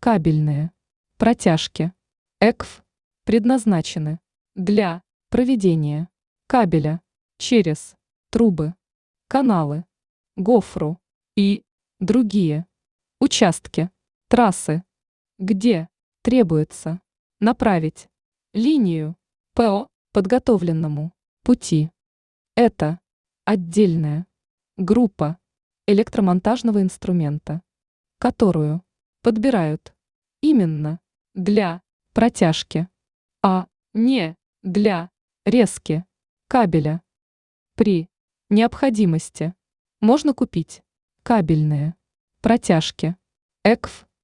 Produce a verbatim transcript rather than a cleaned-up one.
кабельные протяжки и ка эф предназначены для проведения кабеля через трубы, каналы, гофру и другие участки трассы, где требуется направить линию по подготовленному пути. Это отдельная группа электромонтажного инструмента, которую подбирают именно для протяжки, а не для резки кабеля. При необходимости можно купить кабельные протяжки и ка эф